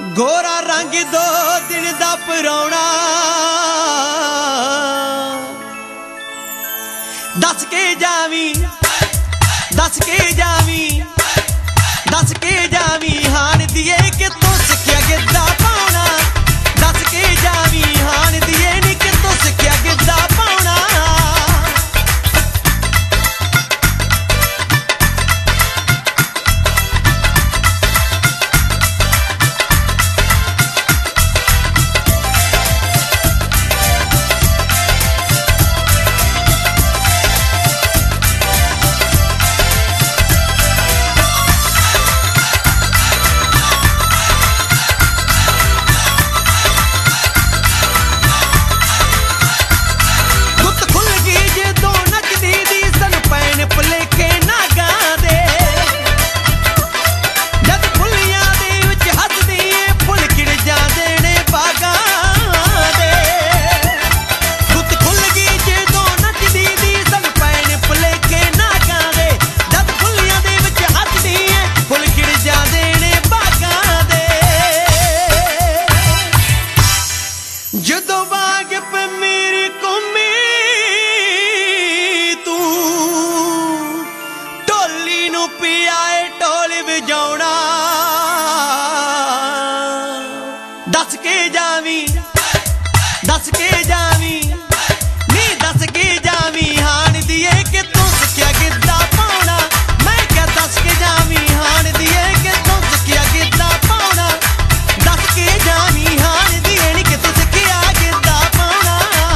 गोरा रंग दो दिन दा परौना दस के जावी दस के जावी दस के जावी हान दिए कि तू सिक्ख्या गिद्दा पाउना दस के जावी हान दिए नी कि तू सिक्ख्या गिद्दा पाउना दस के जावी दस के जावी नी दस के जावी हान दिए कि तू सिक्ख्या गिद्दा पाउना मैं क्या दस के जावी हान दिए कि तू सिक्ख्या गिद्दा पाउना दस के जावी हान दिए नी कि तू सिक्ख्या गिद्दा पाउना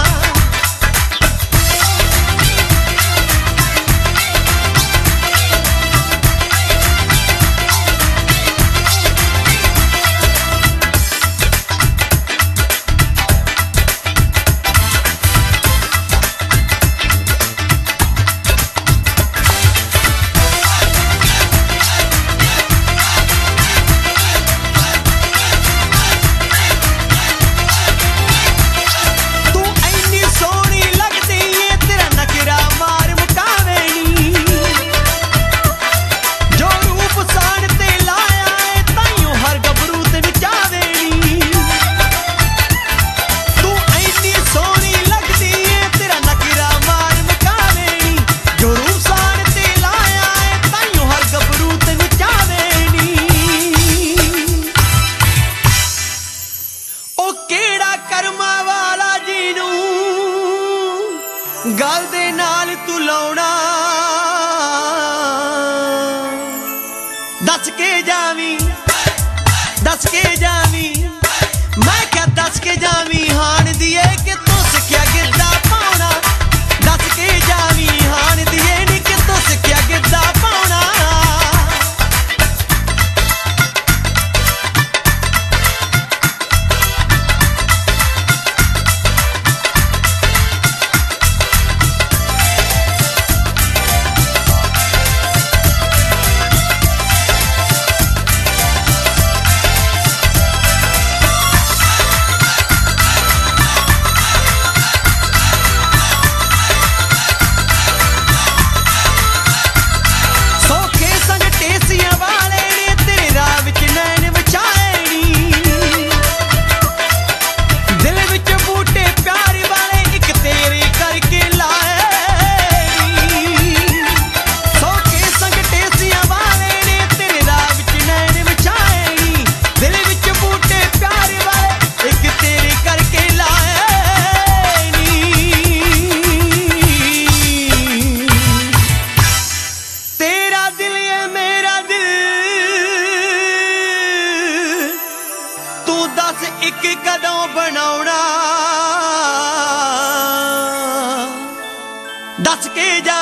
गल दे नाल तू लाउना दस के जावी दस के जावी मैं क्या दस के जावी हान दिए कि तू सिक्ख्या गिद्दा पाउना दस के जावी हान दिए नी कि तू सिक्ख्या गिद्दा पाउना एक कदों बनाउना दस के जा